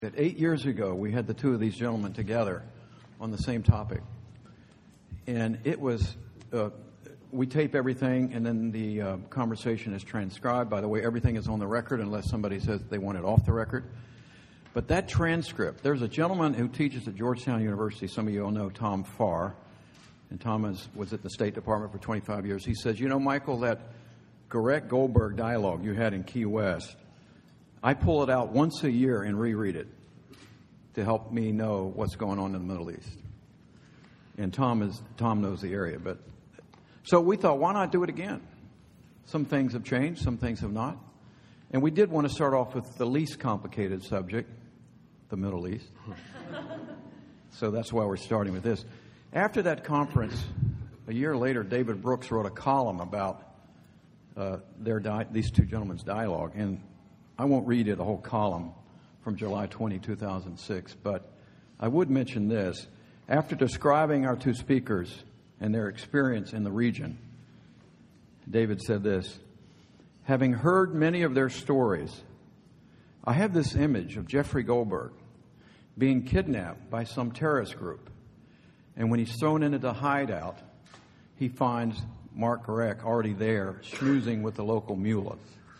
That 8 years ago, we had the two of these gentlemen together on the same topic. And it was, we tape everything, and then the conversation is transcribed. By the way, everything is on the record unless somebody says they want it off the record. But that transcript, there's a gentleman who teaches at Georgetown University. Some of you all know Tom Farr. And Tom was at the State Department for 25 years. He says, you know, Michael, that Goreck-Goldberg dialogue you had in Key West, I pull it out once a year and reread it to help me know what's going on in the Middle East. And Tom knows the area. So we thought, why not do it again? Some things have changed, some things have not. And we did want to start off with the least complicated subject, the Middle East. So that's why we're starting with this. After that conference, a year later, David Brooks wrote a column about these two gentlemen's dialogue. And I won't read you the whole column from July 20, 2006, but I would mention this. After describing our two speakers and their experience in the region, David said this: having heard many of their stories, I have this image of Jeffrey Goldberg being kidnapped by some terrorist group. And when he's thrown into the hideout, he finds Mark Goreck already there, schmoozing with the local mullahs.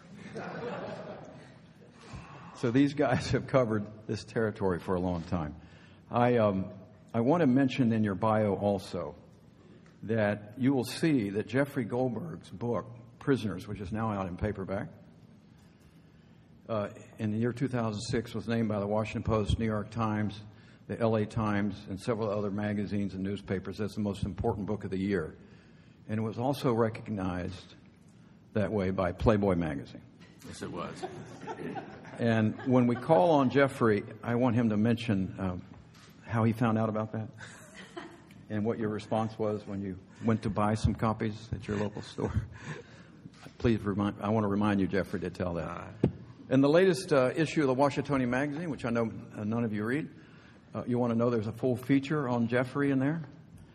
So these guys have covered this territory for a long time. I want to mention in your bio also that you will see that Jeffrey Goldberg's book, Prisoners, which is now out in paperback, in the year 2006 was named by the Washington Post, New York Times, the LA Times, and several other magazines and newspapers as the most important book of the year. And it was also recognized that way by Playboy magazine. Yes, it was. And when we call on Jeffrey, I want him to mention how he found out about that and what your response was when you went to buy some copies at your local store. Please I want to remind you, Jeffrey, to tell that. In the latest issue of the Washingtonian magazine, which I know none of you read, you want to know there's a full feature on Jeffrey in there,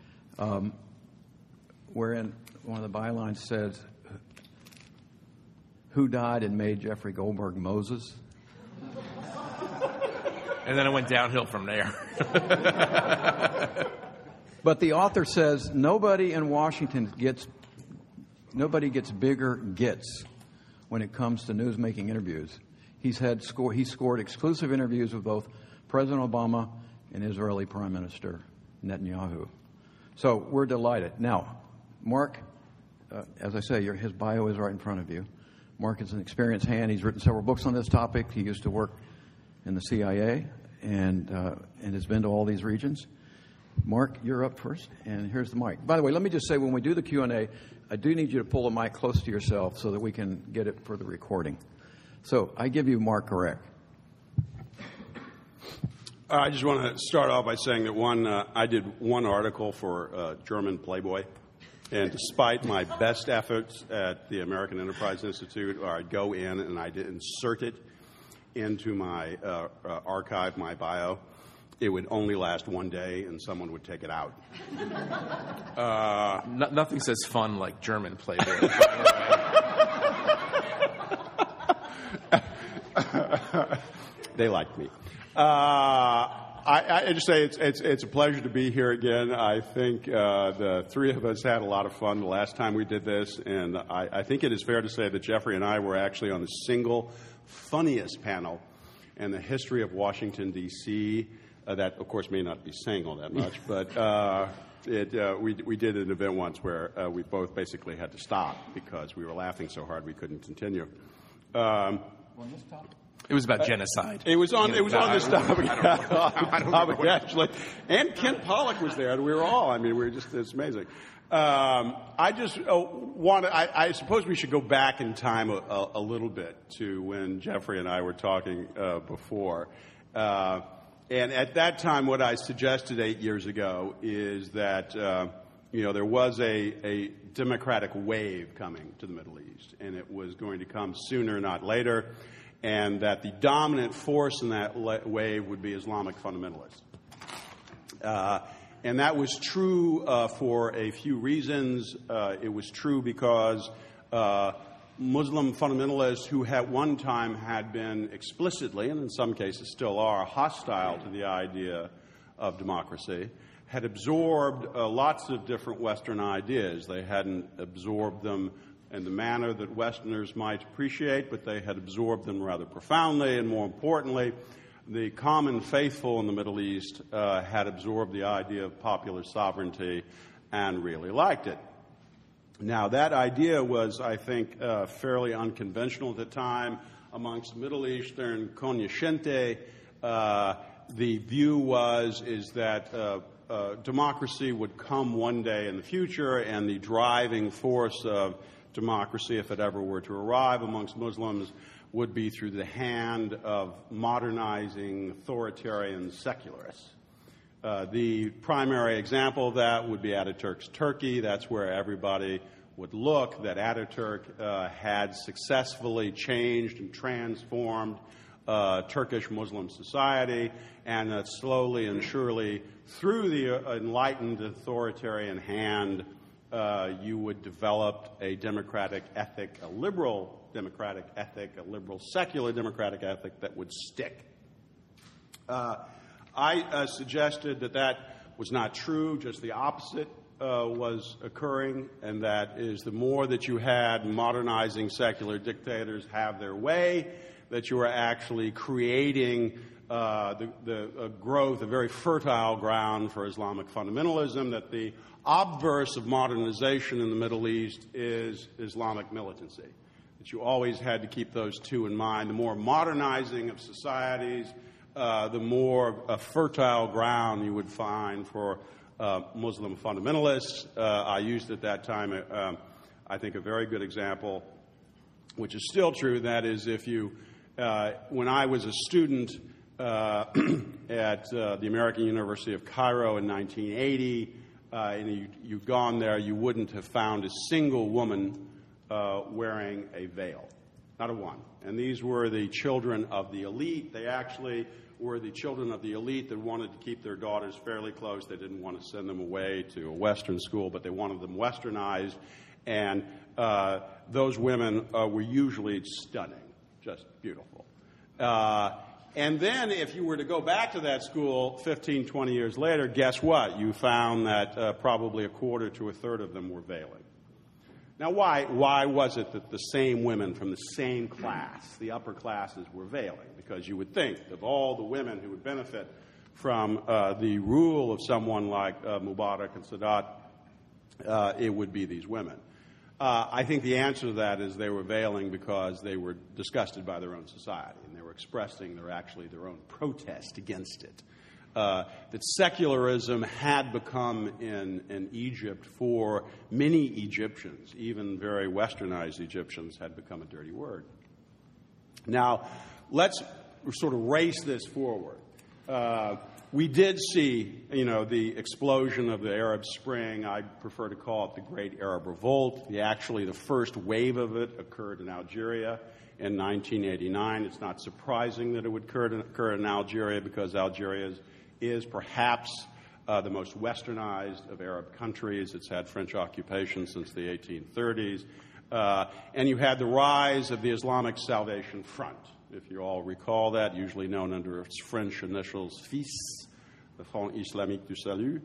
wherein one of the bylines says, "Who died and made Jeffrey Goldberg Moses?" And then it went downhill from there. But the author says nobody in Washington gets bigger gets when it comes to news-making interviews. He scored exclusive interviews with both President Obama and Israeli Prime Minister Netanyahu. So we're delighted. Now, Mark, as I say, his bio is right in front of you. Mark is an experienced hand. He's written several books on this topic. He used to work in the CIA and has been to all these regions. Mark, you're up first, and here's the mic. By the way, let me just say, when we do the Q&A, I do need you to pull the mic close to yourself so that we can get it for the recording. So I give you Mark Goreck. I just want to start off by saying that I did one article for German Playboy, and despite my best efforts at the American Enterprise Institute, where I'd go in and I'd insert it into my archive, my bio, it would only last one day and someone would take it out. Nothing says fun like German Playboy. They liked me. I just say it's a pleasure to be here again. I think the three of us had a lot of fun the last time we did this, and I think it is fair to say that Jeffrey and I were actually on the single funniest panel in the history of Washington, D.C. That, of course, may not be saying all that much, but we did an event once where we both basically had to stop because we were laughing so hard we couldn't continue. On this topic? It was about genocide. It was on this topic. Actually, and Ken Pollock was there, and we were all. I mean, it's amazing. I just I suppose we should go back in time a little bit to when Jeffrey and I were talking before. And at that time, what I suggested 8 years ago is that there was a democratic wave coming to the Middle East, and it was going to come sooner, not later, and that the dominant force in that wave would be Islamic fundamentalists. And that was true for a few reasons. It was true because Muslim fundamentalists who at one time had been explicitly, and in some cases still are, hostile to the idea of democracy, had absorbed lots of different Western ideas. They hadn't absorbed them in the manner that Westerners might appreciate, but they had absorbed them rather profoundly, and more importantly, the common faithful in the Middle East had absorbed the idea of popular sovereignty and really liked it. Now, that idea was, I think, fairly unconventional at the time amongst Middle Eastern cognoscenti. The view is that democracy would come one day in the future, and the driving force of democracy, if it ever were to arrive amongst Muslims, would be through the hand of modernizing authoritarian secularists. The primary example of that would be Ataturk's Turkey. That's where everybody would look, that Ataturk had successfully changed and transformed Turkish Muslim society, and that slowly and surely, through the enlightened authoritarian hand, you would develop a democratic ethic, a liberal democratic ethic, a liberal secular democratic ethic that would stick. I suggested that was not true, just the opposite was occurring, and that is the more that you had modernizing secular dictators have their way, that you were actually creating the growth, a very fertile ground for Islamic fundamentalism, that the obverse of modernization in the Middle East is Islamic militancy. That you always had to keep those two in mind. The more modernizing of societies, the more fertile ground you would find for Muslim fundamentalists. I used at that time, I think, a very good example, which is still true. That is, if you, when I was a student at the American University of Cairo in 1980, and you'd gone there, you wouldn't have found a single woman wearing a veil. Not a one. And these were the children of the elite. They actually were the children of the elite that wanted to keep their daughters fairly close. They didn't want to send them away to a Western school, but they wanted them Westernized. And those women were usually stunning, just beautiful. And then if you were to go back to that school 15, 20 years later, guess what? You found that probably a quarter to a third of them were veiling. Now, why was it that the same women from the same class, the upper classes, were veiling? Because you would think of all the women who would benefit from the rule of someone like Mubarak and Sadat, it would be these women. I think the answer to that is they were veiling because they were disgusted by their own society, and they were expressing their own protest against it. That secularism had become in Egypt for many Egyptians, even very westernized Egyptians, had become a dirty word. Now, let's sort of race this forward. We did see, the explosion of the Arab Spring. I prefer to call it the Great Arab Revolt. The first wave of it occurred in Algeria in 1989. It's not surprising that it would occur in Algeria because Algeria is perhaps the most westernized of Arab countries. It's had French occupation since the 1830s. And you had the rise of the Islamic Salvation Front, if you all recall that, usually known under its French initials FIS, the Front Islamique du Salut.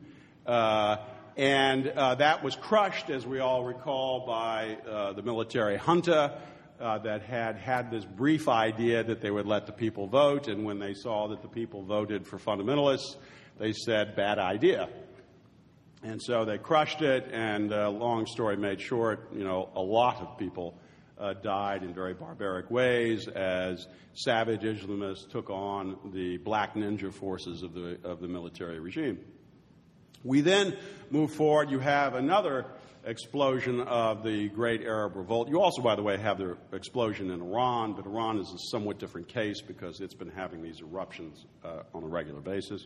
And that was crushed, as we all recall, by the military junta that had this brief idea that they would let the people vote, and when they saw that the people voted for fundamentalists, they said, bad idea. And so they crushed it, and long story made short, a lot of people died in very barbaric ways as savage Islamists took on the black ninja forces of the military regime. We then move forward. You have another explosion of the Great Arab Revolt. You also, by the way, have the explosion in Iran, but Iran is a somewhat different case because it's been having these eruptions on a regular basis.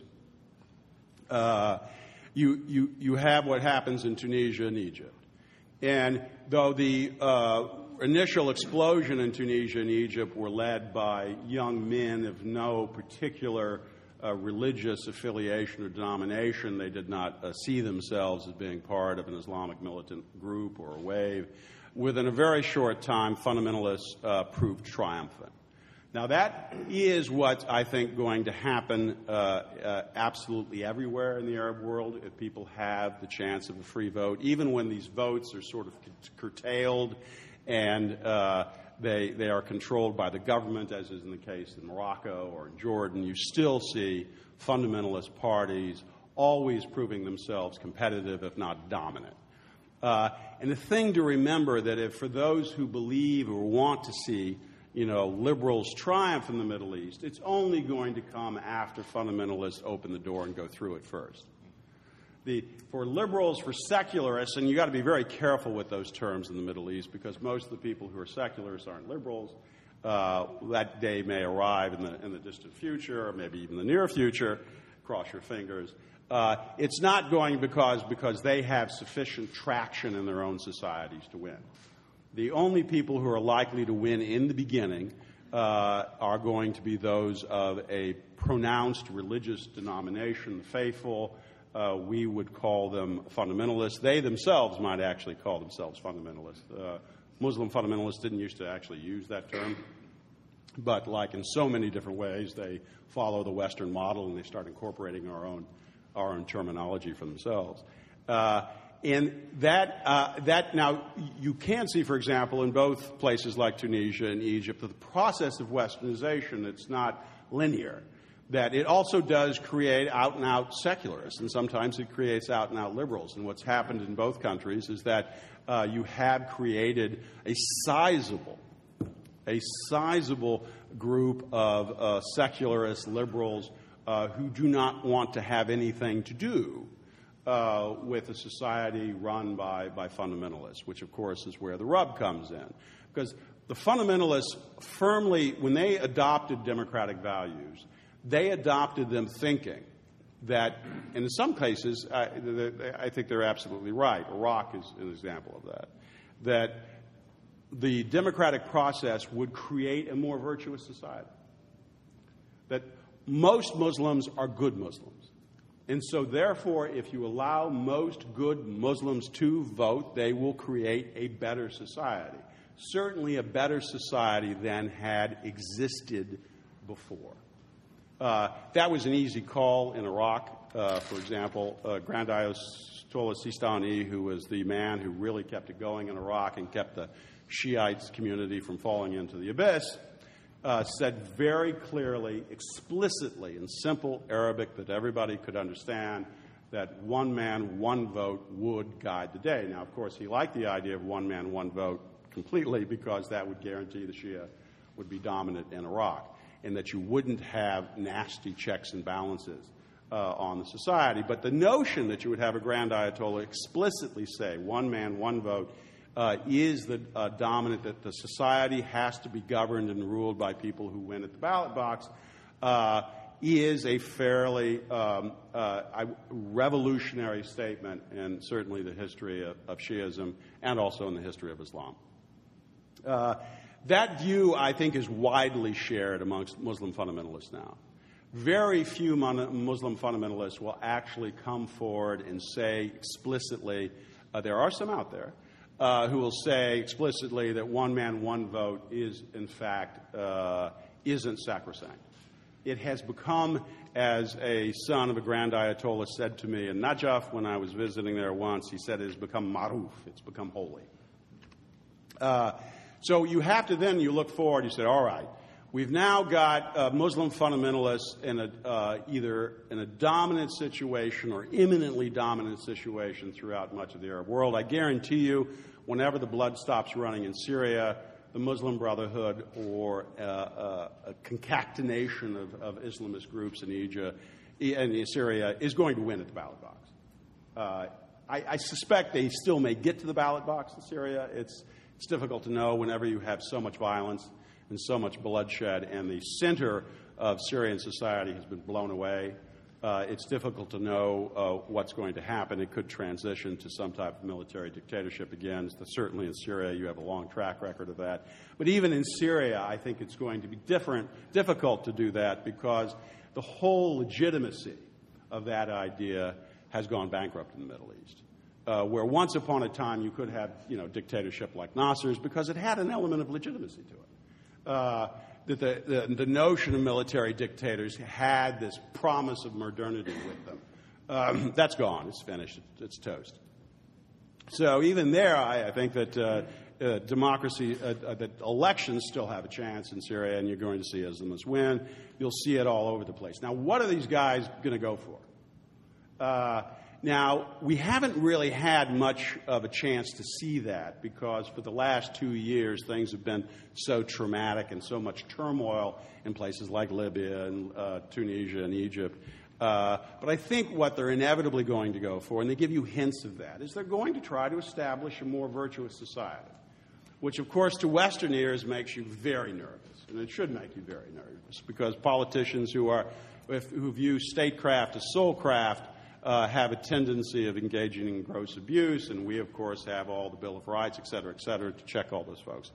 You have what happens in Tunisia and Egypt. And though the initial explosion in Tunisia and Egypt were led by young men of no particular religious affiliation or denomination, they did not see themselves as being part of an Islamic militant group or a wave. within a very short time, fundamentalists proved triumphant. Now, that is what I think going to happen absolutely everywhere in the Arab world if people have the chance of a free vote, even when these votes are sort of curtailed and they are controlled by the government, as is in the case in Morocco or in Jordan. You still see fundamentalist parties always proving themselves competitive, if not dominant. And the thing to remember that if for those who believe or want to see, liberals triumph in the Middle East, it's only going to come after fundamentalists open the door and go through it first. For liberals, for secularists, and you've got to be very careful with those terms in the Middle East because most of the people who are secularists aren't liberals. That day may arrive in the distant future, or maybe even the near future. Cross your fingers. It's not going because they have sufficient traction in their own societies to win. The only people who are likely to win in the beginning are going to be those of a pronounced religious denomination, the faithful. We would call them fundamentalists. They themselves might actually call themselves fundamentalists. Muslim fundamentalists didn't used to actually use that term, but like in so many different ways, they follow the Western model and they start incorporating our own terminology for themselves. And that now you can see, for example, in both places like Tunisia and Egypt, that the process of Westernization, it's not linear. That it also does create out-and-out secularists, and sometimes it creates out-and-out liberals. And what's happened in both countries is that you have created a sizable group of secularist liberals who do not want to have anything to do with a society run by fundamentalists, which, of course, is where the rub comes in. Because the fundamentalists firmly, when they adopted democratic values, they adopted them thinking that, and in some cases, I think they're absolutely right. Iraq is an example of that. That the democratic process would create a more virtuous society. That most Muslims are good Muslims. And so, therefore, if you allow most good Muslims to vote, they will create a better society. Certainly a better society than had existed before. That was an easy call in Iraq, for example. Grand Ayatollah Sistani, who was the man who really kept it going in Iraq and kept the Shiites community from falling into the abyss, said very clearly, explicitly, in simple Arabic that everybody could understand, that one man, one vote would guide the day. Now, of course, he liked the idea of one man, one vote completely because that would guarantee the Shia would be dominant in Iraq, and that you wouldn't have nasty checks and balances on the society. But the notion that you would have a Grand Ayatollah explicitly say one man, one vote is the dominant, that the society has to be governed and ruled by people who win at the ballot box, is a fairly revolutionary statement in certainly the history of Shiism and also in the history of Islam. That view, I think, is widely shared amongst Muslim fundamentalists now. Very few Muslim fundamentalists will actually come forward and say explicitly, there are some out there, who will say explicitly that one man, one vote is, in fact, isn't sacrosanct. It has become, as a son of a Grand Ayatollah said to me in Najaf when I was visiting there once, he said it has become maruf, it's become holy. So you have to then, you look forward, you say, all right, we've now got Muslim fundamentalists in either in a dominant situation or imminently dominant situation throughout much of the Arab world. I guarantee you, whenever the blood stops running in Syria, the Muslim Brotherhood or a concatenation of Islamist groups in Egypt and Syria is going to win at the ballot box. I suspect they still may get to the ballot box in Syria. It's difficult to know whenever you have so much violence and so much bloodshed, and the center of Syrian society has been blown away. It's difficult to know what's going to happen. It could transition to some type of military dictatorship again. Certainly in Syria, you have a long track record of that. But even in Syria, I think it's going to be difficult to do that because the whole legitimacy of that idea has gone bankrupt in the Middle East. where once upon a time you could have, dictatorship like Nasser's because it had an element of legitimacy to it. That the notion of military dictators had this promise of modernity with them. That's gone. It's finished. It's toast. So even there, I think that democracy, that elections still have a chance in Syria, and you're going to see Islamists win. You'll see it all over the place. Now, what are these guys going to go for? Now, we haven't really had much of a chance to see that because for the last 2 years, things have been so traumatic and so much turmoil in places like Libya and Tunisia and Egypt. But I think what they're inevitably going to go for, and they give you hints of that, is they're going to try to establish a more virtuous society, which, of course, to Western ears makes you very nervous. And it should make you very nervous because politicians who view statecraft as soulcraft have a tendency of engaging in gross abuse, and we, of course, have all the Bill of Rights, et cetera, to check all those folks.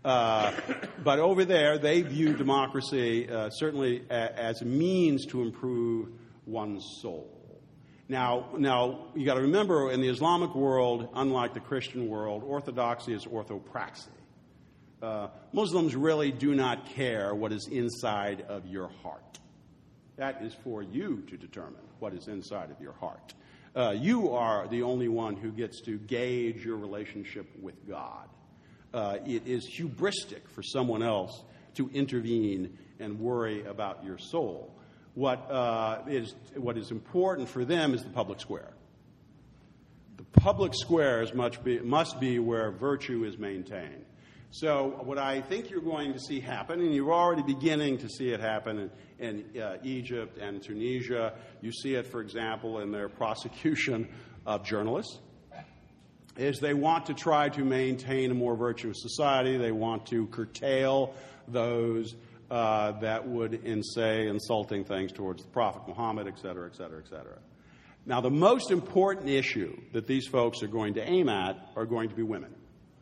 But over there, they view democracy certainly as a means to improve one's soul. Now you got to remember, in the Islamic world, unlike the Christian world, orthodoxy is orthopraxy. Muslims really do not care what is inside of your heart. That is for you to determine what is inside of your heart. You are the only one who gets to gauge your relationship with God. It is hubristic for someone else to intervene and worry about your soul. What is important for them is the public square. The public squares must be where virtue is maintained. So what I think you're going to see happen, and you're already beginning to see it happen in Egypt and Tunisia. You see it, for example, in their prosecution of journalists, is they want to try to maintain a more virtuous society. They want to curtail those that would say insulting things towards the Prophet Muhammad, et cetera, et cetera, et cetera. Now, the most important issue that these folks are going to aim at are going to be women.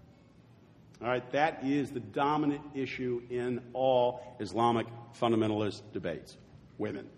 All right, that is the dominant issue in all Islamic fundamentalist debates, women.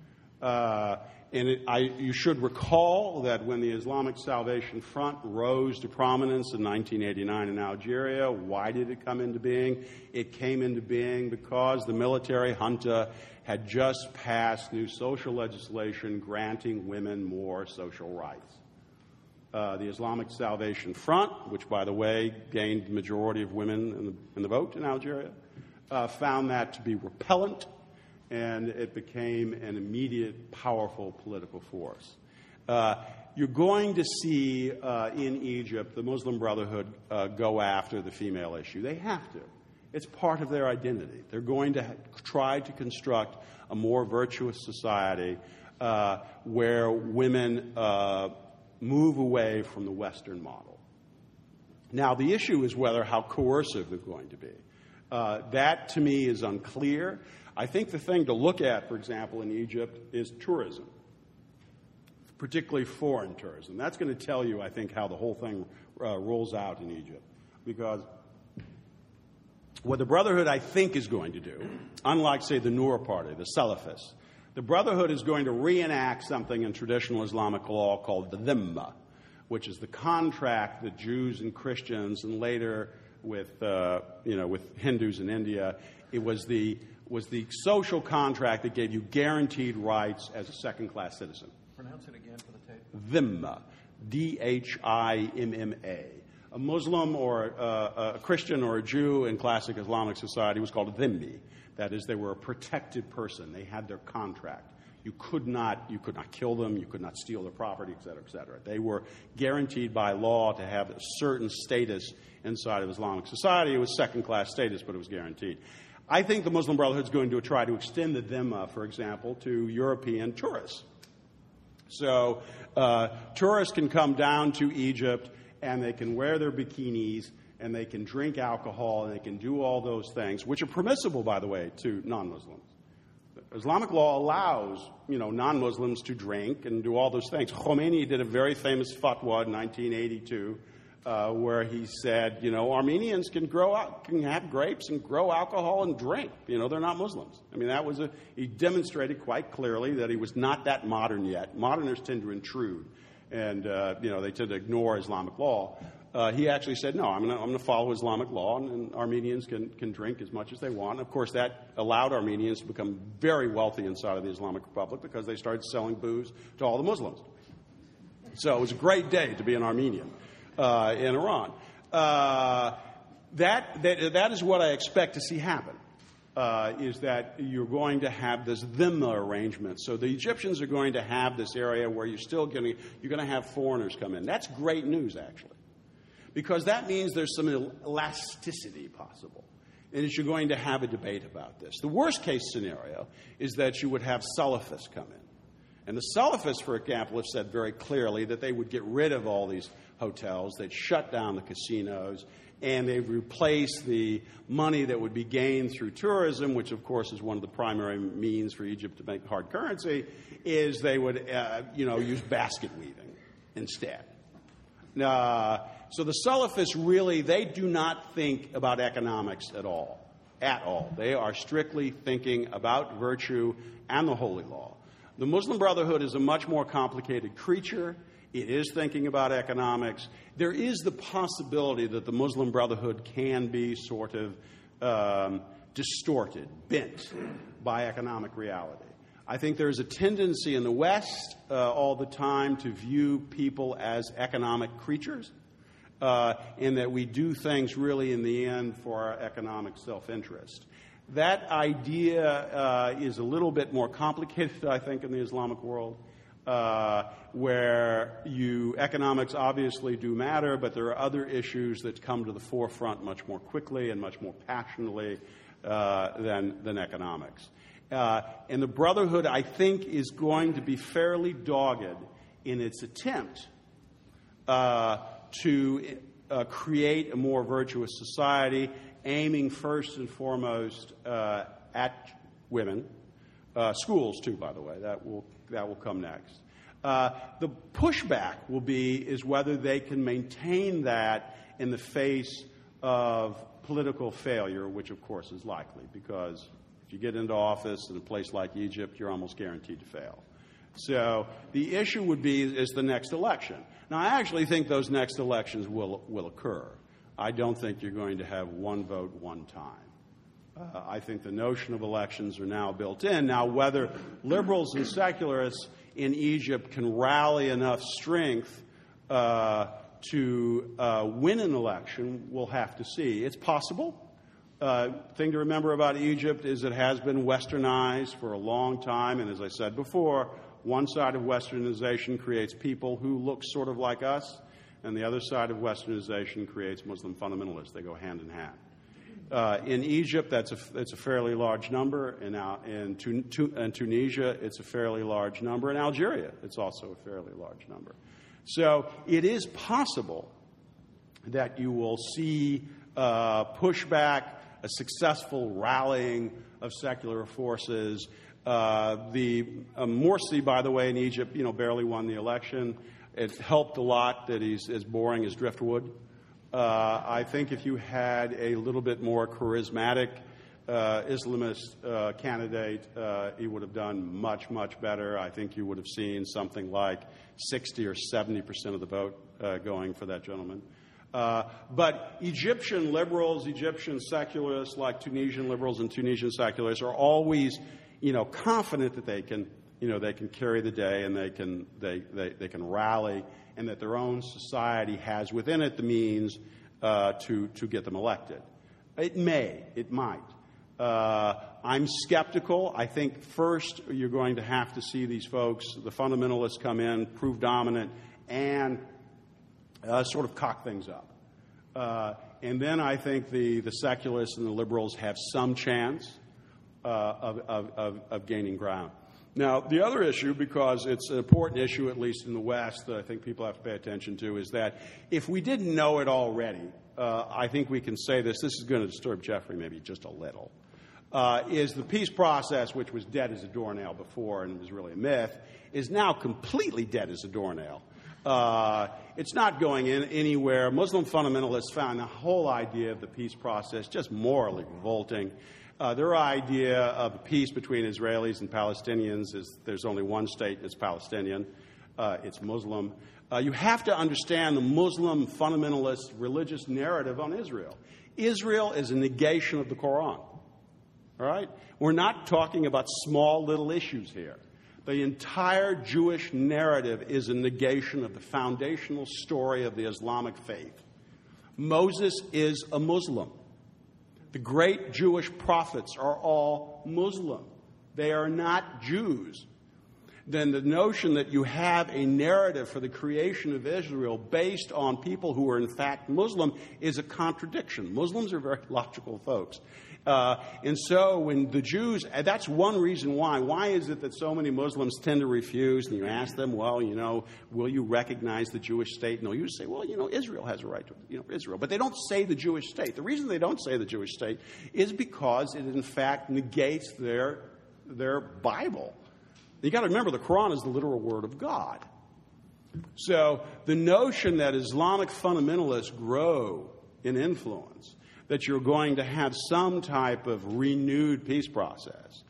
You should recall that when the Islamic Salvation Front rose to prominence in 1989 in Algeria, why did it come into being? It came into being because the military junta had just passed new social legislation granting women more social rights. The Islamic Salvation Front, which, by the way, gained the majority of women in the vote in Algeria, found that to be repellent, and it became an immediate, powerful political force. You're going to see in Egypt the Muslim Brotherhood go after the female issue. They have to. It's part of their identity. They're going to try to construct a more virtuous society where women move away from the Western model. Now, the issue is how coercive they're going to be. That, to me, is unclear. I think the thing to look at, for example, in Egypt is tourism, particularly foreign tourism. That's going to tell you, I think, how the whole thing rolls out in Egypt. Because what the Brotherhood, I think, is going to do, unlike, say, the Noor Party, the Salafists, the Brotherhood is going to reenact something in traditional Islamic law called the dhimma, which is the contract that Jews and Christians, and later with Hindus in India, it was the social contract that gave you guaranteed rights as a second-class citizen. Pronounce it again for the tape. Dhimma, D-H-I-M-M-A. A Muslim or a Christian or a Jew in classic Islamic society was called a dhimmi. That is, they were a protected person. They had their contract. You could not kill them. You could not steal their property, et cetera, et cetera. They were guaranteed by law to have a certain status inside of Islamic society. It was second-class status, but it was guaranteed. I think the Muslim Brotherhood is going to try to extend the dhimma, for example, to European tourists. So tourists can come down to Egypt, and they can wear their bikinis, and they can drink alcohol, and they can do all those things, which are permissible, by the way, to non-Muslims. Islamic law allows, non-Muslims to drink and do all those things. Khomeini did a very famous fatwa in 1982 where he said, Armenians can have grapes and grow alcohol and drink. They're not Muslims. I mean, he demonstrated quite clearly that he was not that modern yet. Moderners tend to intrude. they tend to ignore Islamic law. He actually said, no, I'm going to follow Islamic law, and Armenians can drink as much as they want. Of course, that allowed Armenians to become very wealthy inside of the Islamic Republic because they started selling booze to all the Muslims. So it was a great day to be an Armenian in Iran. That is what I expect to see happen. Is that you're going to have this Dhimma arrangement. So the Egyptians are going to have this area where you're going to have foreigners come in. That's great news, actually, because that means there's some elasticity possible, and that you're going to have a debate about this. The worst case scenario is that you would have Salafists come in. And the Salafists, for example, have said very clearly that they would get rid of all these hotels, they'd shut down the casinos, and they've replaced the money that would be gained through tourism, which, of course, is one of the primary means for Egypt to make hard currency, is they would, use basket weaving instead. So the Salafists really, they do not think about economics at all. At all. They are strictly thinking about virtue and the holy law. The Muslim Brotherhood is a much more complicated creature. It is thinking about economics. There is the possibility that the Muslim Brotherhood can be sort of distorted, bent by economic reality. I think there's a tendency in the West all the time to view people as economic creatures, and that we do things really in the end for our economic self-interest. That idea is a little bit more complicated, I think, in the Islamic world. Where economics obviously do matter, but there are other issues that come to the forefront much more quickly and much more passionately than economics. And the Brotherhood, I think, is going to be fairly dogged in its attempt to create a more virtuous society, aiming first and foremost at women. Schools, too, by the way. That will come next. The pushback is whether they can maintain that in the face of political failure, which, of course, is likely, because if you get into office in a place like Egypt, you're almost guaranteed to fail. So the issue is the next election. Now, I actually think those next elections will occur. I don't think you're going to have one vote, one time. I think the notion of elections are now built in. Now, whether liberals and secularists in Egypt can rally enough strength to win an election, we'll have to see. It's possible. Thing to remember about Egypt is it has been westernized for a long time, and as I said before, one side of westernization creates people who look sort of like us, and the other side of westernization creates Muslim fundamentalists. They go hand in hand. In Egypt, that's a fairly large number. In Tunisia, it's a fairly large number. In Algeria, it's also a fairly large number. So it is possible that you will see pushback, a successful rallying of secular forces. Morsi, by the way, in Egypt, barely won the election. It helped a lot that he's as boring as driftwood. I think if you had a little bit more charismatic Islamist candidate, he would have done much, much better. I think you would have seen something like 60 or 70% of the vote going for that gentleman. But Egyptian liberals, Egyptian secularists, like Tunisian liberals and Tunisian secularists, are always, confident that they can carry the day and they can rally, and that their own society has within it the means to get them elected. It might. I'm skeptical. I think first you're going to have to see these folks, the fundamentalists, come in, prove dominant, and sort of cock things up. And then I think the secularists and the liberals have some chance of gaining ground. Now, the other issue, because it's an important issue, at least in the West, that I think people have to pay attention to, is that if we didn't know it already, I think we can say this is going to disturb Jeffrey maybe just a little, is the peace process, which was dead as a doornail before and was really a myth, is now completely dead as a doornail. It's not going anywhere. Muslim fundamentalists found the whole idea of the peace process just morally revolting. Their idea of peace between Israelis and Palestinians is there's only one state, and it's Palestinian. it's Muslim. You have to understand the Muslim fundamentalist religious narrative on Israel. Israel is a negation of the Quran. All right? We're not talking about small little issues here. The entire Jewish narrative is a negation of the foundational story of the Islamic faith. Moses is a Muslim. The great Jewish prophets are all Muslim. They are not Jews. Then the notion that you have a narrative for the creation of Israel based on people who are in fact Muslim is a contradiction. Muslims are very logical folks. And so when the Jews, that's one reason why. Why is it that so many Muslims tend to refuse? And you ask them, well, will you recognize the Jewish state? And they'll usually say, well, Israel has a right to, Israel. But they don't say the Jewish state. The reason they don't say the Jewish state is because it in fact negates their Bible. You got to remember, the Quran is the literal word of God. So the notion that Islamic fundamentalists grow in influence, that you're going to have some type of renewed peace process,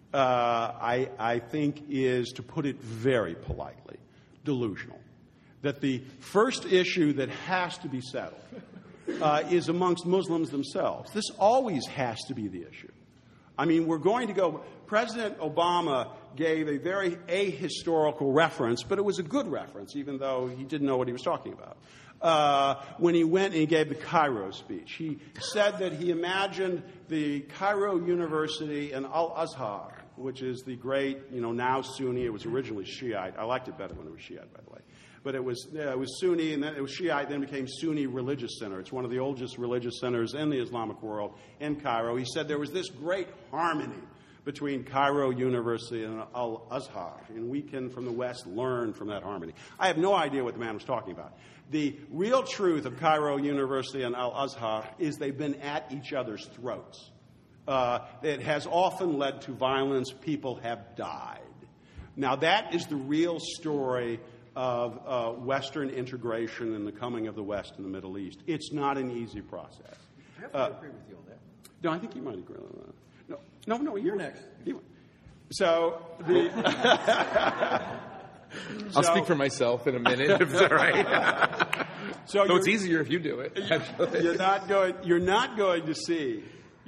I think is, to put it very politely, delusional. That the first issue that has to be settled is amongst Muslims themselves. This always has to be the issue. I mean, we're going to go... President Obama gave a very ahistorical reference, but it was a good reference, even though he didn't know what he was talking about. When he went and he gave the Cairo speech, he said that he imagined the Cairo University and Al-Azhar, which is the great, now Sunni. It was originally Shiite. I liked it better when it was Shiite, by the way. But it was Sunni, and then it was Shiite, then it became Sunni Religious Center. It's one of the oldest religious centers in the Islamic world in Cairo. He said there was this great harmony between Cairo University and Al-Azhar, and we can, from the West, learn from that harmony. I have no idea what the man was talking about. The real truth of Cairo University and Al-Azhar is they've been at each other's throats. It has often led to violence. People have died. Now, that is the real story of Western integration and the coming of the West in the Middle East. It's not an easy process. I have to agree with you on that. No, I think you might agree on that. No, you're next. So I'll speak for myself in a minute, if that's all right. So it's easier if you do it. You're not going to see.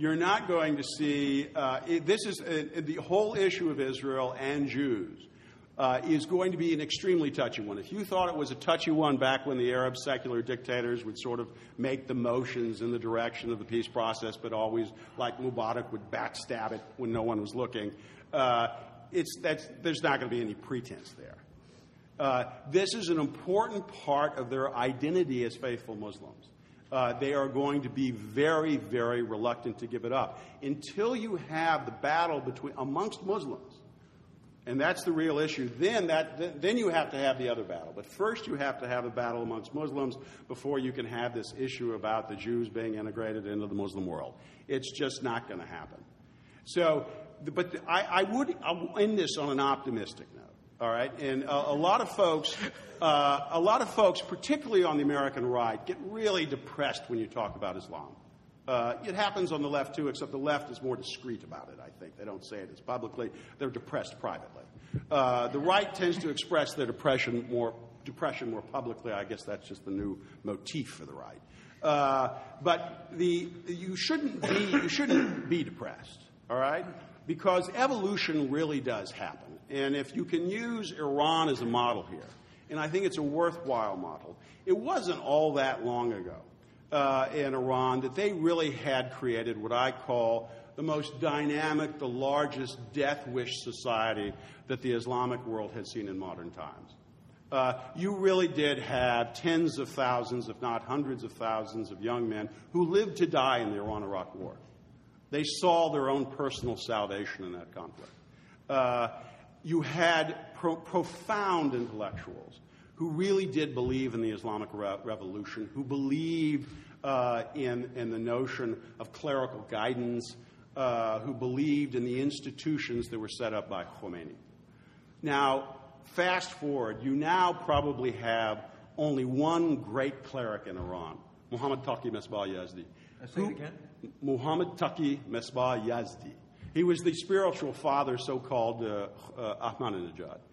This is the whole issue of Israel and Jews is going to be an extremely touchy one. If you thought it was a touchy one back when the Arab secular dictators would sort of make the motions in the direction of the peace process, but always, like Mubarak, would backstab it when no one was looking, there's not going to be any pretense there. This is an important part of their identity as faithful Muslims. They are going to be very, very reluctant to give it up until you have the battle amongst Muslims. And that's the real issue. Then you have to have the other battle. But first you have to have a battle amongst Muslims before you can have this issue about the Jews being integrated into the Muslim world. It's just not going to happen. So, but I'll end this on an optimistic note. All right, and a lot of folks, particularly on the American right, get really depressed when you talk about Islam. It happens on the left, too, except the left is more discreet about it, I think. They don't say it as publicly. They're depressed privately. The right tends to express their depression more publicly. I guess that's just the new motif for the right. But you shouldn't be depressed, all right? Because evolution really does happen. And if you can use Iran as a model here, and I think it's a worthwhile model, it wasn't all that long ago in Iran that they really had created what I call the most dynamic, the largest death wish society that the Islamic world had seen in modern times. You really did have tens of thousands, if not hundreds of thousands of young men who lived to die in the Iran-Iraq War. They saw their own personal salvation in that conflict. You had profound intellectuals who really did believe in the Islamic Revolution, who believed in the notion of clerical guidance, who believed in the institutions that were set up by Khomeini. Now, fast forward, you now probably have only one great cleric in Iran, Muhammad Taqi Mesbah Yazdi. Say it again. Muhammad Taqi Mesbah Yazdi. He was the spiritual father, so-called Ahmadinejad.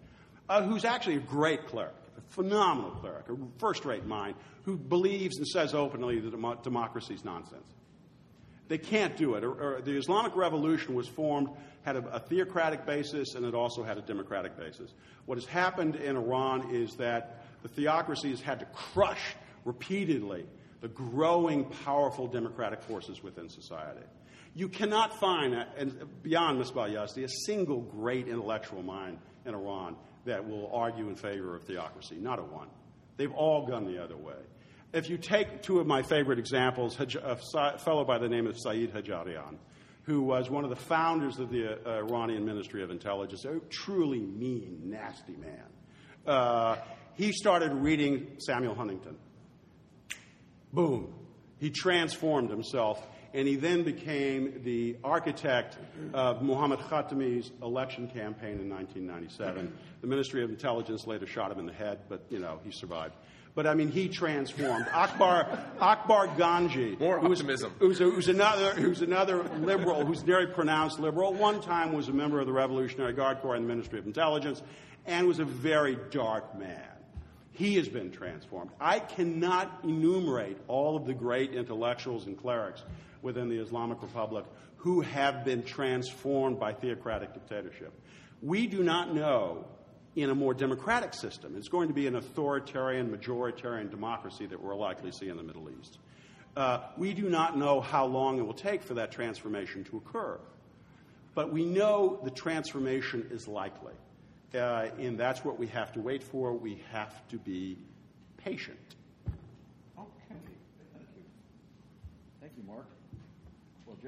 who's actually a great cleric, a phenomenal cleric, a first-rate mind, who believes and says openly that democracy is nonsense. They can't do it. The Islamic Revolution was formed, had a theocratic basis, and it also had a democratic basis. What has happened in Iran is that the theocracy has had to crush repeatedly the growing, powerful democratic forces within society. You cannot find, beyond Misbah Yazdi, a single great intellectual mind in Iran that will argue in favor of theocracy. Not a one. They've all gone the other way. If you take two of my favorite examples, a fellow by the name of Saeed Hajarian, who was one of the founders of the Iranian Ministry of Intelligence, a truly mean, nasty man. He started reading Samuel Huntington. Boom. He transformed himself, and he then became the architect of Muhammad Khatami's election campaign in 1997. The Ministry of Intelligence later shot him in the head, but, he survived. But, I mean, he transformed. Akbar Ganji. More optimism. Who's another liberal, who's very pronounced liberal. One time was a member of the Revolutionary Guard Corps and the Ministry of Intelligence, and was a very dark man. He has been transformed. I cannot enumerate all of the great intellectuals and clerics within the Islamic Republic who have been transformed by theocratic dictatorship. We do not know, in a more democratic system, it's going to be an authoritarian, majoritarian democracy that we'll likely see in the Middle East. We do not know how long it will take for that transformation to occur. But we know the transformation is likely. And that's what we have to wait for. We have to be patient. Okay. Thank you. Thank you, Mark. Well,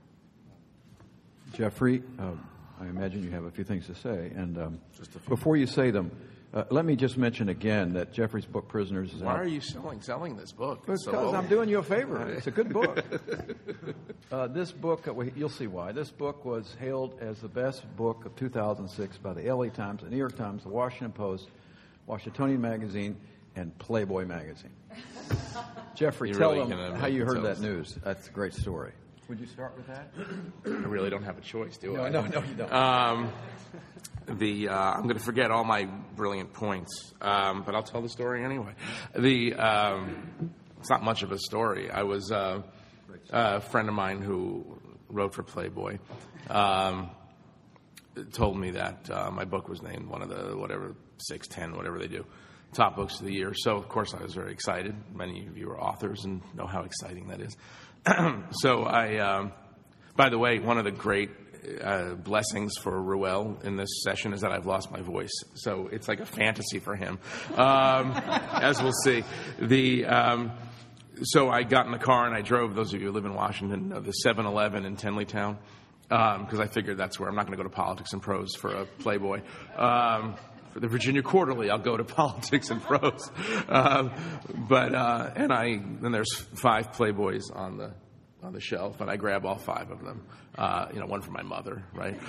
Jeffrey, I imagine you have a few things to say. And before you say them, let me just mention again that Jeffrey's book, Prisoners, is Why out. are you selling this book? Because I'm doing you a favor. It's a good book. This book, you'll see why. This book was hailed as the best book of 2006 by the LA Times, the New York Times, the Washington Post, Washingtonian Magazine, and Playboy Magazine. Jeffrey, tell them how you heard that news. That's a great story. Would you start with that? I really don't have a choice, do I? No, you don't. I'm going to forget all my brilliant points, but I'll tell the story anyway. It's not much of a story. I was a friend of mine who wrote for Playboy told me that my book was named one of the 610, whatever they do, top books of the year. So, of course, I was very excited. Many of you are authors and know how exciting that is. So by the way, one of the great blessings for Ruel in this session is that I've lost my voice. So it's like a fantasy for him, as we'll see. So I got in the car and I drove, those of you who live in Washington, the 7-Eleven in Tenleytown, because I figured that's where I'm not going to go to Politics and Prose for a Playboy. For the Virginia Quarterly, I'll go to Politics and Prose. Then there's 5 Playboys on the shelf, and I grab all 5 of them. One for my mother, right?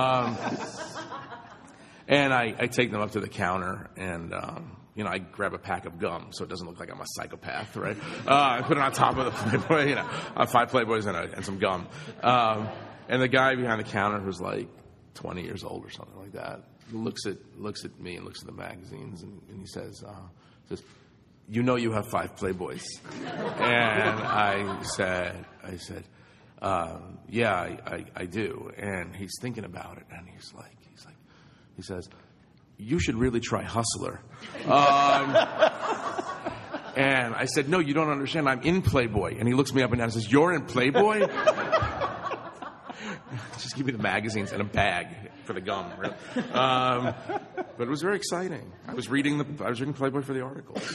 And I take them up to the counter, and I grab a pack of gum so it doesn't look like I'm a psychopath, right? I put it on top of the Playboy, 5 Playboys and some gum. And the guy behind the counter, who's like 20 years old or something like that, looks at me and looks at the magazines and he says, you have 5 Playboys. And I said, yeah, I do. And he's thinking about it, and he says, you should really try Hustler. And I said, no, you don't understand. I'm in Playboy. And he looks me up and down and says, you're in Playboy? Just give me the magazines and a bag for the gum, really. But it was very exciting. I was reading Playboy for the articles.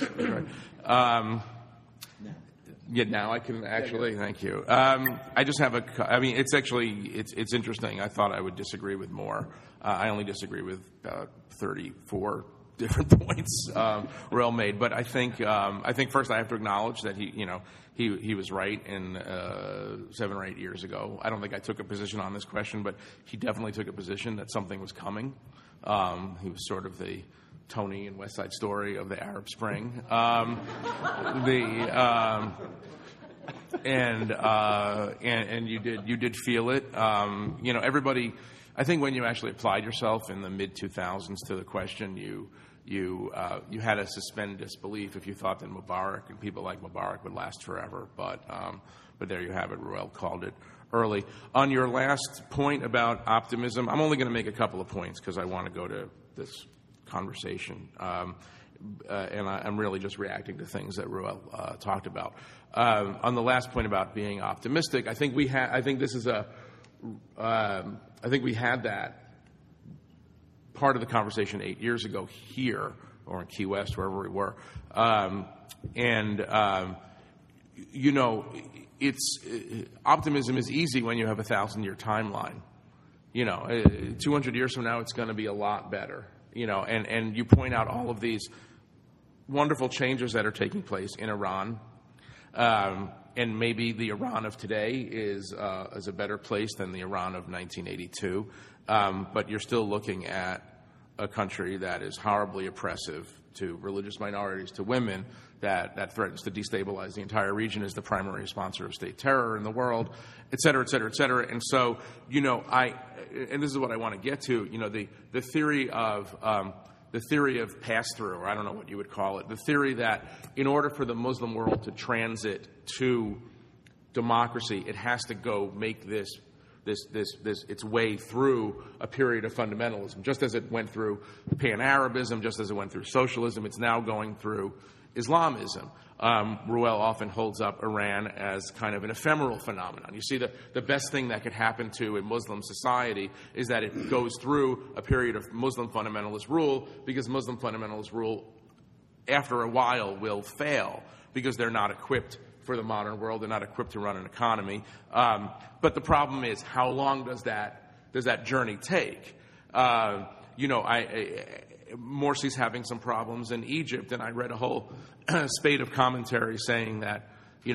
Now I can actually. Thank you. I just have it's interesting. I thought I would disagree with more. I only disagree with about 34 different points Ruel made. But I think first I have to acknowledge that he was right in 7 or 8 years ago. I don't think I took a position on this question, but he definitely took a position that something was coming. He was sort of the Tony in West Side Story of the Arab Spring. And you did feel it. Everybody. I think when you actually applied yourself in the mid-2000s to the question, you had to suspend disbelief if you thought that Mubarak and people like Mubarak would last forever. But there you have it. Ruel called it early. On your last point about optimism, I'm only going to make a couple of points because I want to go to this conversation. And I'm really just reacting to things that Ruel talked about. On the last point about being optimistic, I think we had that part of the conversation 8 years ago here, or in Key West, wherever we were. Optimism is easy when you have a 1,000-year timeline. 200 years from now, it's going to be a lot better. And you point out all of these wonderful changes that are taking place in Iran. And maybe the Iran of today is a better place than the Iran of 1982. But you're still looking at a country that is horribly oppressive to religious minorities, to women, that threatens to destabilize the entire region, is the primary sponsor of state terror in the world, et cetera, et cetera, et cetera. And so, and this is what I want to get to, the theory of pass-through, or I don't know what you would call it, the theory that in order for the Muslim world to transit to democracy, it has to go make this its way through a period of fundamentalism. Just as it went through pan-Arabism, just as it went through socialism, it's now going through Islamism. Ruel often holds up Iran as kind of an ephemeral phenomenon. You see, the best thing that could happen to a Muslim society is that it goes through a period of Muslim fundamentalist rule, because Muslim fundamentalist rule, after a while, will fail because they're not equipped for the modern world. They're not equipped to run an economy. But the problem is, how long does that journey take? Morsi's having some problems in Egypt, and I read a whole spate of commentary saying that,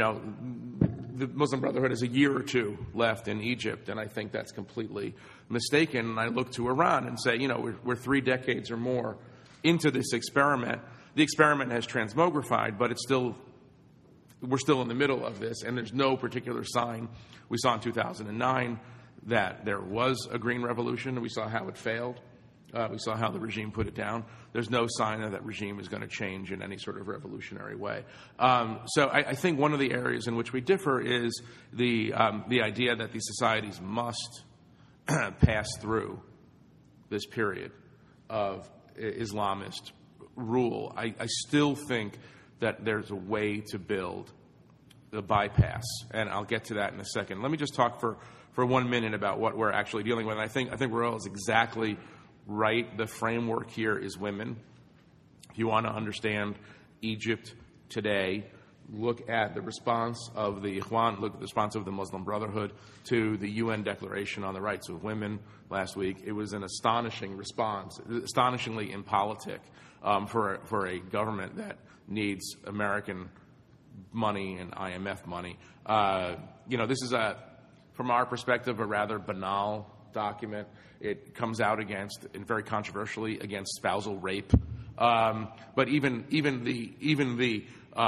the Muslim Brotherhood has a year or two left in Egypt, and I think that's completely mistaken. And I look to Iran and say, we're 3 decades or more into this experiment. The experiment has transmogrified, but we're still in the middle of this, and there's no particular sign. We saw in 2009 that there was a green revolution. We saw how it failed. We saw how the regime put it down. There's no sign that regime is going to change in any sort of revolutionary way. So I think one of the areas in which we differ is the idea that these societies must pass through this period of Islamist rule. I still think that there's a way to build the bypass, and I'll get to that in a second. Let me just talk for 1 minute about what we're actually dealing with. And I think Ruel is exactly right. The framework here is women. If you want to understand Egypt today, look at the response of the Ikhwan, look at the response of the Muslim Brotherhood to the UN Declaration on the Rights of Women last week. It was an astonishing response, astonishingly impolitic for a government that needs American money and IMF money. This is from our perspective, a rather banal document. It comes out against, and very controversially, against spousal rape. But even the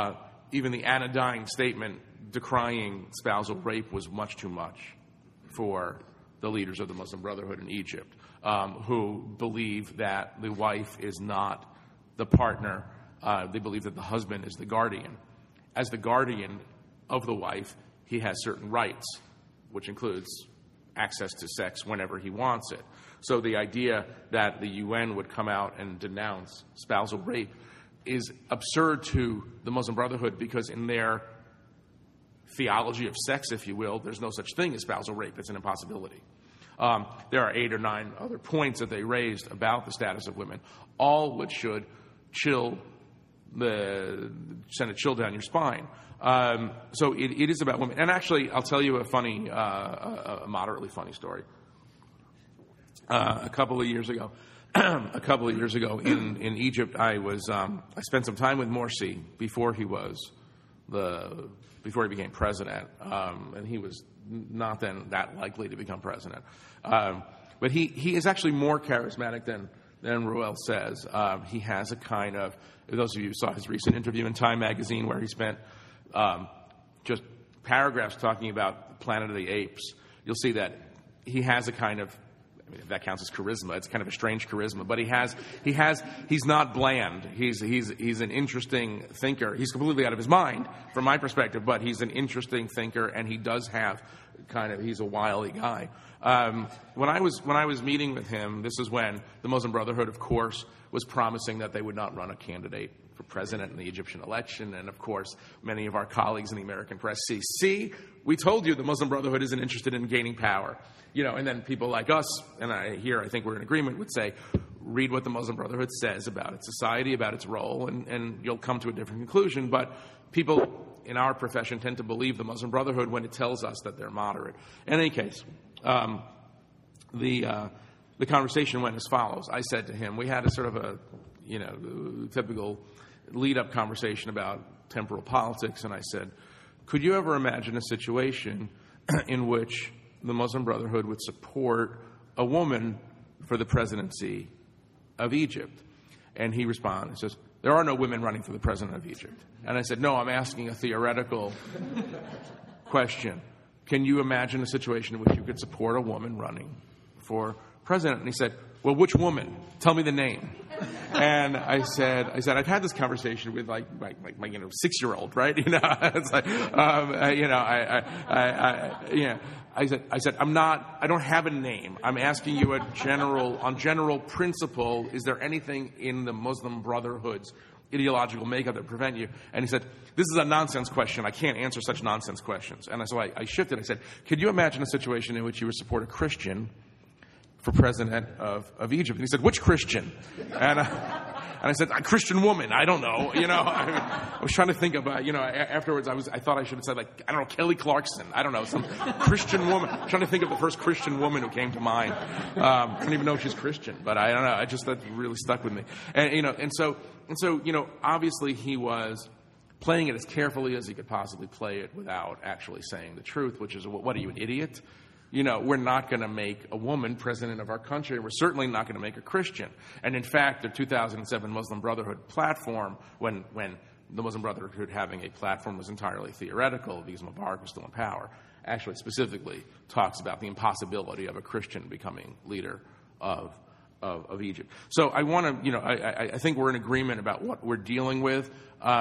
anodyne statement decrying spousal rape was much too much for the leaders of the Muslim Brotherhood in Egypt, who believe that the wife is not the partner. They believe that the husband is the guardian. As the guardian of the wife, he has certain rights, which includes access to sex whenever he wants it. So the idea that the UN would come out and denounce spousal rape is absurd to the Muslim Brotherhood, because in their theology of sex, if you will, there's no such thing as spousal rape. It's an impossibility. There are 8 or 9 other points that they raised about the status of women, all which should send a chill down your spine. So it is about women. And actually, I'll tell you a moderately funny story. A couple of years ago in Egypt, I spent some time with Morsi before he became president, and he was not then that likely to become president. But he is actually more charismatic than Ruel says. He has a kind of, those of you who saw his recent interview in Time magazine where he spent just paragraphs talking about Planet of the Apes, you'll see that he has a kind of if that counts as charisma. It's kind of a strange charisma, but he's not bland. He's an interesting thinker. He's completely out of his mind from my perspective, but he's an interesting thinker, and he does have he's a wily guy. When I was meeting with him, this is when the Muslim Brotherhood, of course, was promising that they would not run a candidate for president in the Egyptian election. And, of course, many of our colleagues in the American press see, we told you the Muslim Brotherhood isn't interested in gaining power. And then people like us, and I think we're in agreement, would say, read what the Muslim Brotherhood says about its society, about its role, and you'll come to a different conclusion. But people in our profession tend to believe the Muslim Brotherhood when it tells us that they're moderate. In any case, the conversation went as follows. I said to him, we had a sort of a, typical lead-up conversation about temporal politics, and I said, could you ever imagine a situation in which the Muslim Brotherhood would support a woman for the presidency of Egypt? And he responded, he says, there are no women running for the president of Egypt. And I said, no, I'm asking a theoretical question. Can you imagine a situation in which you could support a woman running for president? And he said, well, which woman? Tell me the name. And I said, I've had this conversation with my 6-year-old, right? It's like, I said, I don't have a name. I'm asking you on general principle, is there anything in the Muslim Brotherhood's ideological makeup that prevent you? And he said, this is a nonsense question. I can't answer such nonsense questions. And so I shifted. I said, could you imagine a situation in which you would support a Christian for president of Egypt? And he said, which Christian? And I said, a Christian woman. I don't know. I was trying to think about, afterwards I thought I should have said, I don't know, Kelly Clarkson. I don't know, some Christian woman. I'm trying to think of the first Christian woman who came to mind. I don't even know if she's Christian, but I don't know. That really stuck with me. And so, obviously he was playing it as carefully as he could possibly play it without actually saying the truth, which is, what are you, an idiot? We're not going to make a woman president of our country. We're certainly not going to make a Christian. And in fact, the 2007 Muslim Brotherhood platform, when the Muslim Brotherhood having a platform was entirely theoretical because Mubarak was still in power, actually specifically talks about the impossibility of a Christian becoming leader of Egypt. So I want to, I think we're in agreement about what we're dealing with.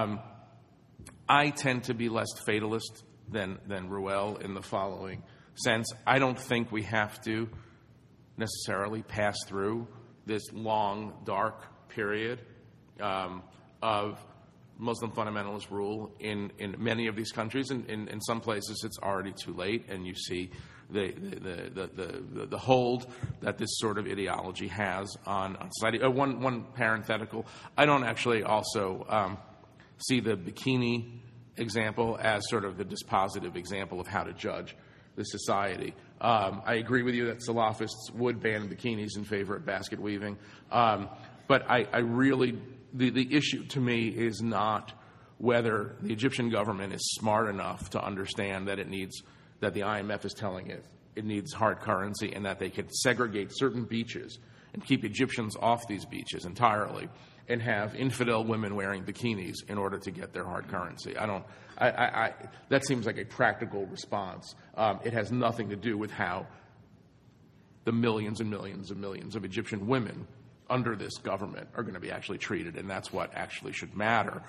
I tend to be less fatalist than Ruel in the following sense. I don't think we have to necessarily pass through this long, dark period of Muslim fundamentalist rule in many of these countries. In some places, it's already too late, and you see the hold that this sort of ideology has on society. One parenthetical: I don't actually also see the bikini example as sort of the dispositive example of how to judge the society. I agree with you that Salafists would ban bikinis in favor of basket weaving. But I really, the issue to me is not whether the Egyptian government is smart enough to understand that that the IMF is telling it needs hard currency, and that they could segregate certain beaches and keep Egyptians off these beaches entirely and have infidel women wearing bikinis in order to get their hard currency. That seems like a practical response. It has nothing to do with how the millions and millions and millions of Egyptian women under this government are going to be actually treated, and that's what actually should matter.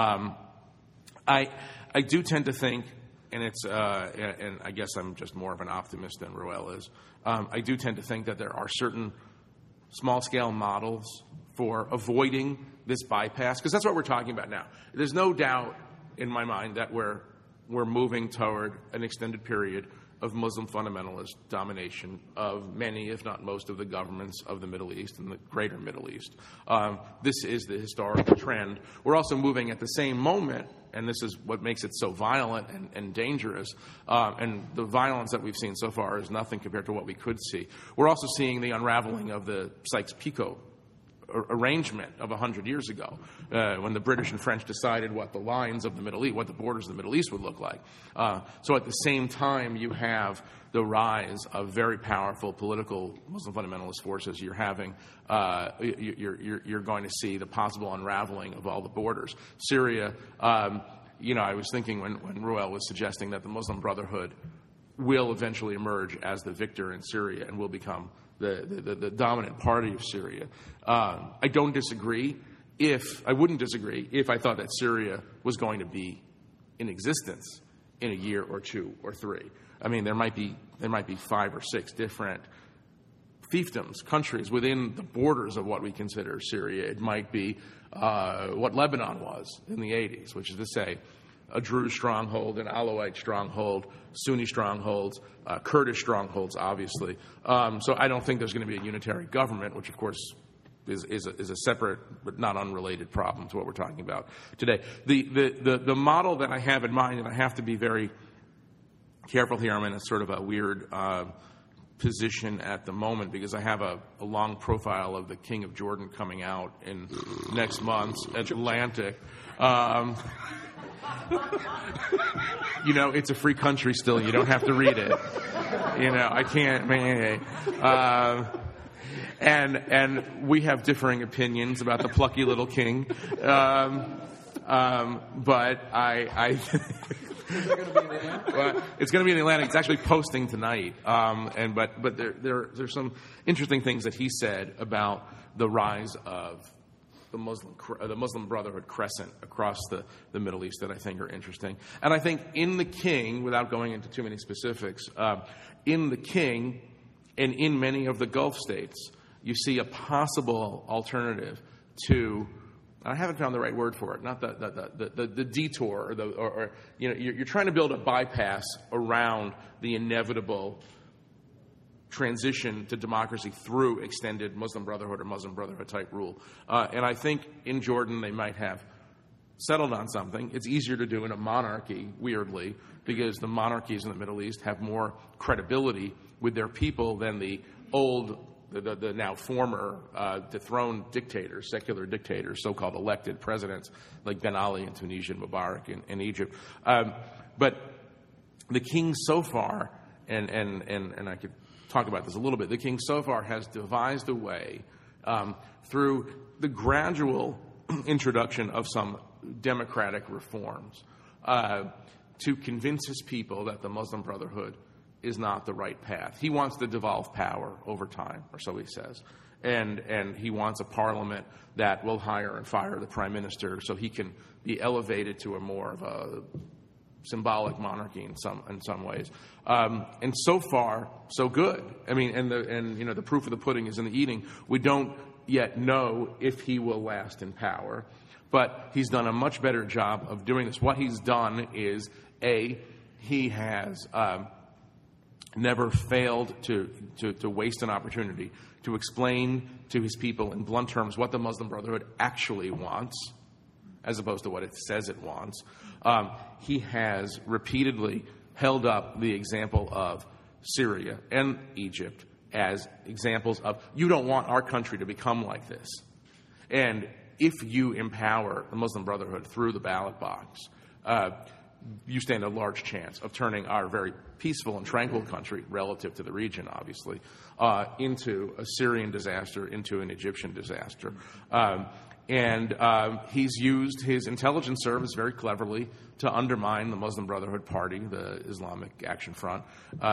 I do tend to think, and and I guess I'm just more of an optimist than Ruel is, I do tend to think that there are certain small-scale models for avoiding this bypass, because that's what we're talking about now. There's no doubt in my mind that we're moving toward an extended period of Muslim fundamentalist domination of many, if not most, of the governments of the Middle East and the greater Middle East. This is the historical trend. We're also moving at the same moment, and this is what makes it so violent and dangerous, and the violence that we've seen so far is nothing compared to what we could see. We're also seeing the unraveling of the Sykes-Picot arrangement of 100 years ago, when the British and French decided what the lines of the Middle East, what the borders of the Middle East would look like. So at the same time, you have the rise of very powerful political Muslim fundamentalist forces. You're having, you're going to see the possible unraveling of all the borders. Syria, I was thinking when Ruel was suggesting that the Muslim Brotherhood will eventually emerge as the victor in Syria and will become the dominant party of Syria. I wouldn't disagree if I thought that Syria was going to be in existence in a year or two or three. I mean, there might be 5 or 6 different fiefdoms, countries within the borders of what we consider Syria. It might be what Lebanon was in the 80s, which is to say a Druze stronghold, an Alawite stronghold, Sunni strongholds, Kurdish strongholds, obviously. So I don't think there's going to be a unitary government, which, of course, is a separate but not unrelated problem to what we're talking about today. The model that I have in mind, and I have to be very careful here, I'm in a sort of a weird position at the moment because I have a long profile of the King of Jordan coming out in next month's Atlantic. It's a free country still. You don't have to read it. I can't. And we have differing opinions about the plucky little king. But it's going to be in the Atlantic. It's actually posting tonight. But there's some interesting things that he said about the rise of the Muslim Brotherhood crescent across the Middle East that I think are interesting. And I think in the king, without going into too many specifics, in the king and in many of the Gulf states, you see a possible alternative to, I haven't found the right word for it, not the detour, or you're trying to build a bypass around the inevitable transition to democracy through extended Muslim Brotherhood or Muslim Brotherhood type rule. And I think in Jordan they might have settled on something. It's easier to do in a monarchy, weirdly, because the monarchies in the Middle East have more credibility with their people than the now former dethroned dictators, secular dictators, so-called elected presidents like Ben Ali in Tunisia and Mubarak in Egypt. But the king so far, and I could talk about this a little bit, the king so far has devised a way through the gradual introduction of some democratic reforms to convince his people that the Muslim Brotherhood is not the right path. He wants to devolve power over time, or so he says. And he wants a parliament that will hire and fire the prime minister so he can be elevated to a more of a symbolic monarchy in some ways. And so far, so good. I mean, and the proof of the pudding is in the eating. We don't yet know if he will last in power, but he's done a much better job of doing this. What he's done is, he has never failed to waste an opportunity to explain to his people in blunt terms what the Muslim Brotherhood actually wants, as opposed to what it says it wants. He has repeatedly held up the example of Syria and Egypt as examples of, you don't want our country to become like this. And if you empower the Muslim Brotherhood through the ballot box, you stand a large chance of turning our very peaceful and tranquil country, relative to the region, obviously, into a Syrian disaster, into an Egyptian disaster. And he's used his intelligence service very cleverly to undermine the Muslim Brotherhood Party, the Islamic Action Front,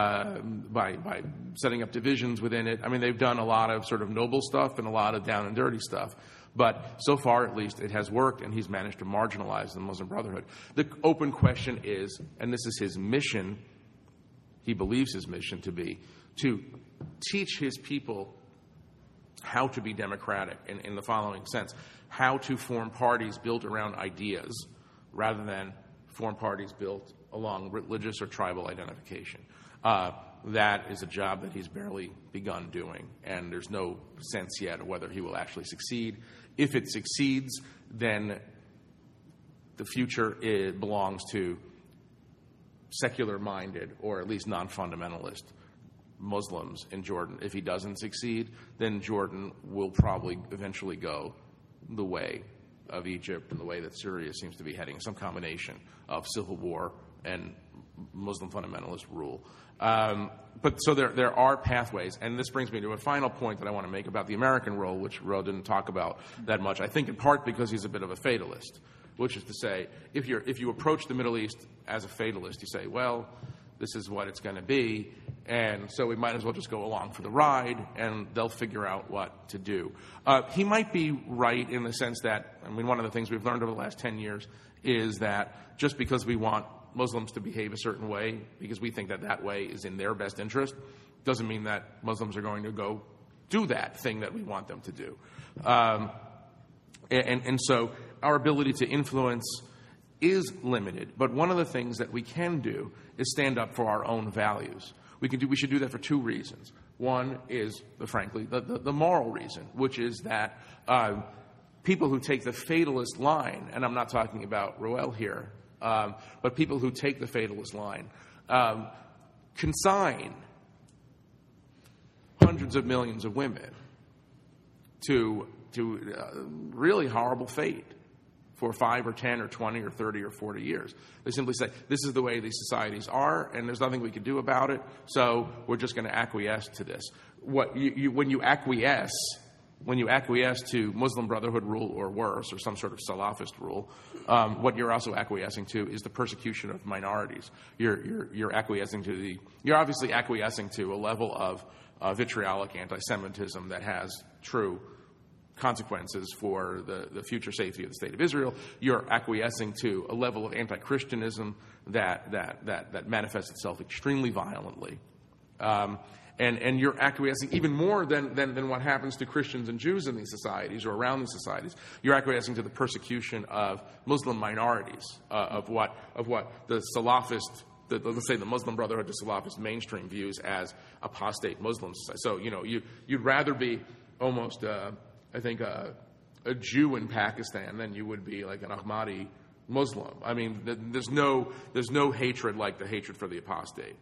by setting up divisions within it. I mean, they've done a lot of sort of noble stuff and a lot of down and dirty stuff. But so far, at least, it has worked, and he's managed to marginalize the Muslim Brotherhood. The open question is, and this is his mission, he believes his mission to be, to teach his people how to be democratic in the following sense: how to form parties built around ideas rather than form parties built along religious or tribal identification. That is a job that he's barely begun doing, and there's no sense yet of whether he will actually succeed. If it succeeds, then the future belongs to secular-minded, or at least non-fundamentalist Muslims in Jordan. If he doesn't succeed, then Jordan will probably eventually go the way of Egypt and the way that Syria seems to be heading, some combination of civil war and Muslim fundamentalist rule. But so there are pathways, and this brings me to a final point that I want to make about the American role, which Roe didn't talk about that much, I think in part because he's a bit of a fatalist, which is to say, if you approach the Middle East as a fatalist, you say, well, this is what it's going to be, And so we might as well just go along for the ride, and they'll figure out what to do. He might be right in the sense that, I mean, one of the things we've learned over the last 10 years is that just because we want Muslims to behave a certain way, because we think that that way is in their best interest, doesn't mean that Muslims are going to go do that thing that we want them to do. And so our ability to influence is limited. But one of the things that we can do is stand up for our own values. We should do that for two reasons. One is, frankly, the moral reason, which is that people who take the fatalist line, and I'm not talking about Reuel here, but people who take the fatalist line, consign hundreds of millions of women to really horrible fate for 5 or 10 or 20 or 30 or 40 years. They simply say, this is the way these societies are, and there's nothing we can do about it, so we're just going to acquiesce to this. When you acquiesce to Muslim Brotherhood rule or worse, or some sort of Salafist rule, what you're also acquiescing to is the persecution of minorities. You're obviously acquiescing to a level of vitriolic anti-Semitism that has true consequences for the future safety of the State of Israel. You're acquiescing to a level of anti-Christianism that manifests itself extremely violently. And you're acquiescing even more than what happens to Christians and Jews in these societies or around these societies. You're acquiescing to the persecution of Muslim minorities, of what the Salafist, let's say the Muslim Brotherhood, the Salafist mainstream views as apostate Muslims. So, you'd rather be almost, I think, a Jew in Pakistan than you would be like an Ahmadi Muslim. I mean, there's no hatred like the hatred for the apostate.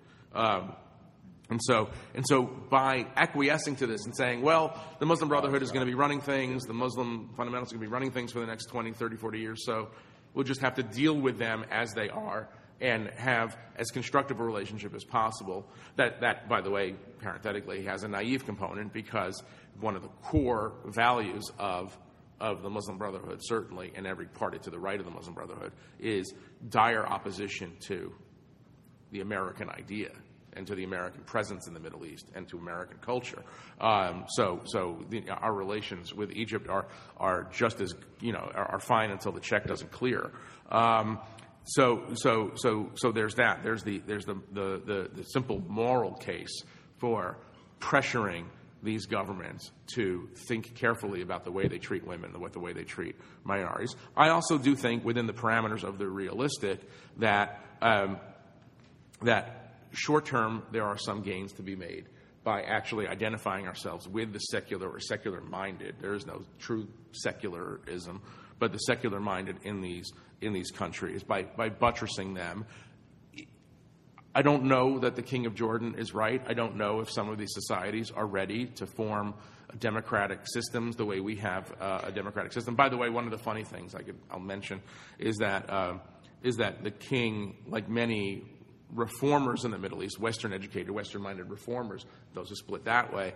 And so by acquiescing to this and saying, well, the Muslim Brotherhood is going to be running things, the Muslim fundamentalists are going to be running things for the next 20, 30, 40 years, so we'll just have to deal with them as they are and have as constructive a relationship as possible. That, by the way, parenthetically, has a naive component, because one of the core values of the Muslim Brotherhood, certainly, and every party to the right of the Muslim Brotherhood, is dire opposition to the American idea and to the American presence in the Middle East and to American culture. So our relations with Egypt are just as, are fine until the check doesn't clear. So there's that. There's the simple moral case for pressuring these governments to think carefully about the way they treat women, the way they treat minorities. I also do think, within the parameters of the realistic, that short term there are some gains to be made by actually identifying ourselves with the secular or secular-minded. There is no true secularism, but the secular-minded in these countries, by buttressing them. I don't know that the King of Jordan is right. I don't know if some of these societies are ready to form democratic systems the way we have a democratic system. By the way, one of the funny things I'll mention is that the king, like many reformers in the Middle East, Western-educated, Western-minded reformers, those who split that way,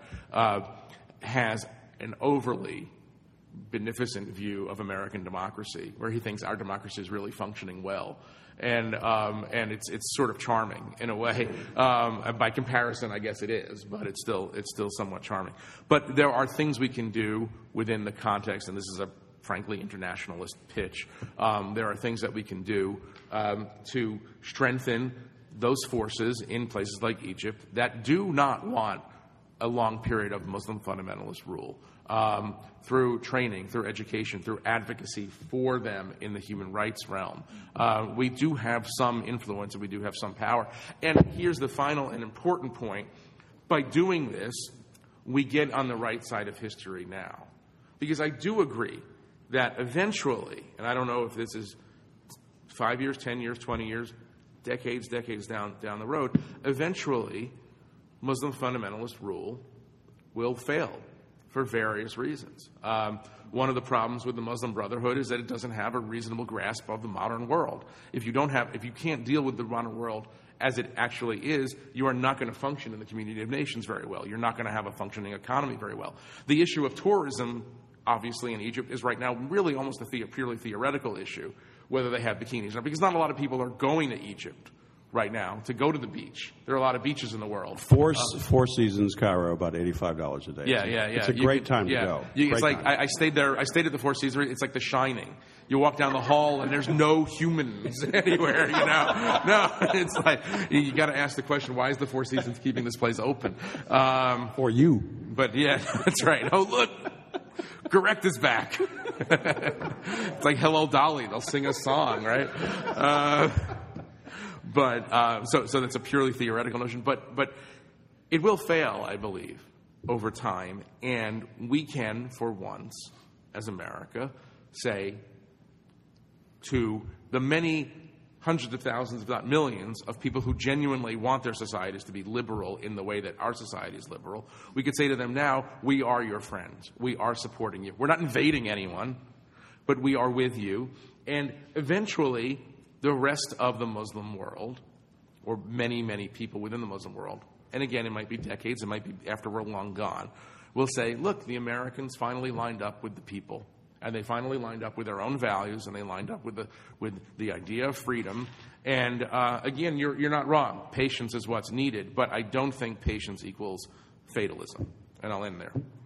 has an overly beneficent view of American democracy, where he thinks our democracy is really functioning well. And it's sort of charming in a way. By comparison, I guess it is, but it's still somewhat charming. But there are things we can do within the context, and this is a frankly internationalist pitch. There are things that we can do to strengthen those forces in places like Egypt that do not want a long period of Muslim fundamentalist rule, through training, through education, through advocacy for them in the human rights realm. We do have some influence and we do have some power. And here's the final and important point. By doing this, we get on the right side of history now. Because I do agree that eventually, and I don't know if this is 5 years, 10 years, 20 years, decades down the road, eventually Muslim fundamentalist rule will fail for various reasons. One of the problems with the Muslim Brotherhood is that it doesn't have a reasonable grasp of the modern world. If you can't deal with the modern world as it actually is, you are not going to function in the community of nations very well. You're not going to have a functioning economy very well. The issue of tourism, obviously, in Egypt is right now really almost a purely theoretical issue, whether they have bikinis or not, because not a lot of people are going to Egypt right now to go to the beach. There are a lot of beaches in the world. Four Seasons Cairo, about $85 a day. Yeah. It's a great time to go. It's like I stayed there. I stayed at the Four Seasons. It's like The Shining. You walk down the hall and there's no humans anywhere. No, it's like you got to ask the question: why is the Four Seasons keeping this place open? For you. But yeah, that's right. Oh look, Correct is back. It's like Hello Dolly. They'll sing a song, right? So that's a purely theoretical notion. But it will fail, I believe, over time. And we can, for once, as America, say to the many hundreds of thousands, if not millions, of people who genuinely want their societies to be liberal in the way that our society is liberal, we could say to them now, we are your friends. We are supporting you. We're not invading anyone, but we are with you. And eventually, the rest of the Muslim world, or many, many people within the Muslim world, and again, it might be decades, it might be after we're long gone, will say, look, the Americans finally lined up with the people. And they finally lined up with their own values, and they lined up with the idea of freedom. And again, you're not wrong. Patience is what's needed, but I don't think patience equals fatalism. And I'll end there.